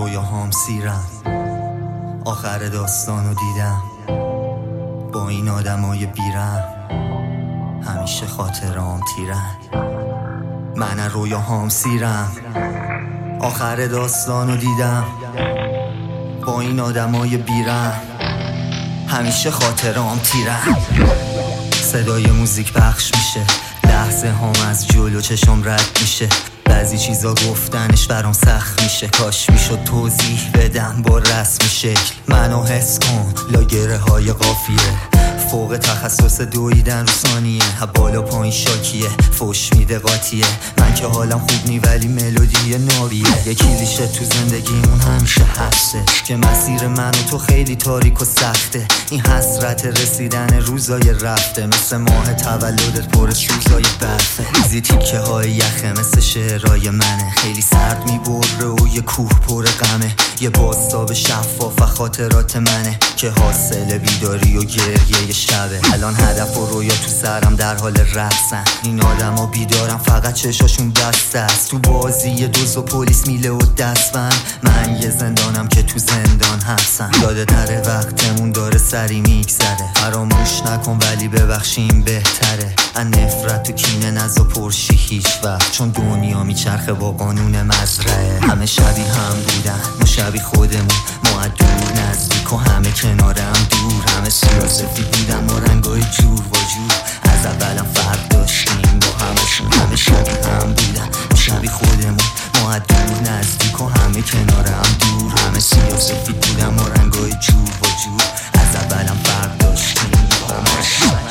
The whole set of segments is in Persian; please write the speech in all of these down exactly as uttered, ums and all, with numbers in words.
رویاهام سیرم، آخر داستانو دیدم با این آدمای بیرم، همیشه خاطرام تیرن. من رویاهام سیرم، آخر داستانو دیدم با این آدمای بیرم، همیشه خاطرام تیرن. صدای موزیک پخش میشه، لحظه هم از جلو چشم رد میشه، بعضی چیزا گفتنش برام سخت میشه، کاش میشد توضیح بدم با رسم شکل. منو حس کن لاگره های قافیه، فوق تخصص دویدن رو ثانیه، بالا پایین شاکیه، فوش میده قاطیه. من که حالم خوب نی ولی ملودی نابیه، یه کلیشه تو زندگیمون همیشه هسته که مسیر من و تو خیلی تاریک و سخته. این حسرت رسیدن روزای رفته، مثل ماه تولدت پر از روزای برفه. ریزی تیکه های یخه مثل شعرهای منه، خیلی سرد میبره و یه کوه پر غمه. یه بازتاب شفاف و خاطرات منه که حاصل بیداری و گریه شبه. الان هدف و رویا تو سرم در حال رقصن، این آدم ها بیدارم فقط چشاشون بسته است. تو بازی دوز و پلیس میله و دستبند، من یه زندانم که تو زندان حبسم. یاده تره وقتمون داره سری میگذره، فراموش نکن ولی ببخشیم بهتره. ان نفرت و کینه نزا پرشی هیچ وقت، چون دنیا میچرخه با قانون مزرعه. همه شبیه هم بودن ما شبیه خودمون، ما دور نزدیک و همه کنارم دور. همه سیاسفید بودن ما رنگای جور و جور، از اولم فرق داشتیم با همشون. همه شبیه هم بودن ما شبیه خودمون، ما دور نزدیک و همه کنارم دور. همه سیاسفید بودن ما رنگای جور و جور، از اولم فرق داشتیم با همشون.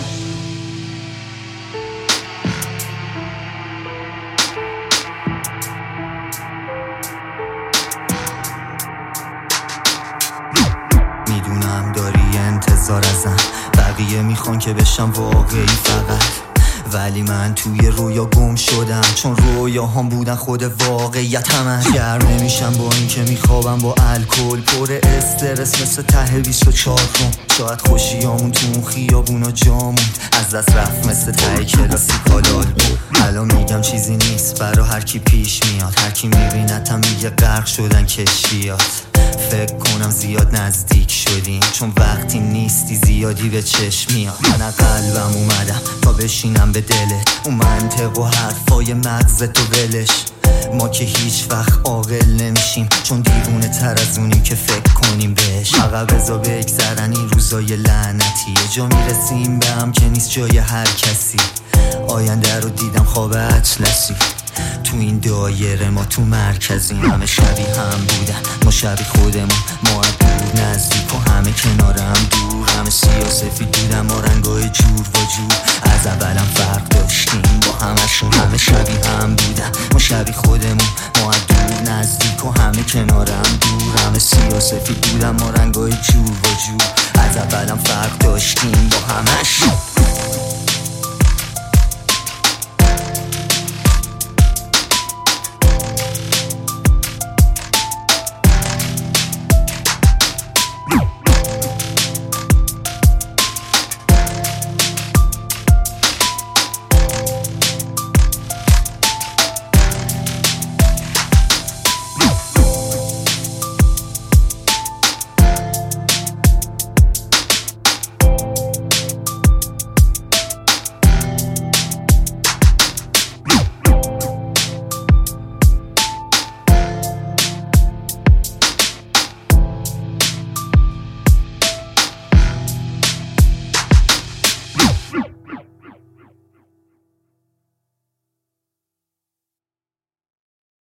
میدونم داری انتظار ازم، بقیه میخوان که بشم واقعی فقط، ولی من توی رویا گم شدم، چون رویا هم بودن خود واقعیت همه. گرم نمیشم با این که میخوابم با الکل، پر استرس مثل ته بیست و چهار روم. شاید خوشیامون تو اون خیابونا جامون از دست رفت مثل ته کلاسیکالال بود. الان میگم چیزی نیست برا هر کی پیش میاد، هر کی میبینتم میگه غرق شدن کشتیات. فکر کنم زیاد نزدیک شدیم، چون وقتی نیستی زیادی به چشم میاد. من قلبم اومدم تا بشینم به دلت، اون منطق و حرفای مغزت و ولش. ما که هیچ وقت عاقل نمیشیم، چون دیوونه تر از اونیم که فکر کنیم بهش. عقب بزا بگذرن این روزای لعنتی، یه جا میرسیم به هم که نیست جای هر کسی. آینده رو دیدم خواب اطلسی، تو این دایره ما تو مرکزیم. همه شبیه هم بودن ما شبیه خودمون، ما دور نزدیک و همه کنارم دور. همه سیاسفید بودن ما رنگای جور و جور، از اولم فرق داشتیم با همشون. همه شبیه هم بودن ما شبیه خودمون، ما دور نزدیک و همه کنارم دور. همه سیاسفید بودن ما رنگای جور و جور، از اولم فرق داشتیم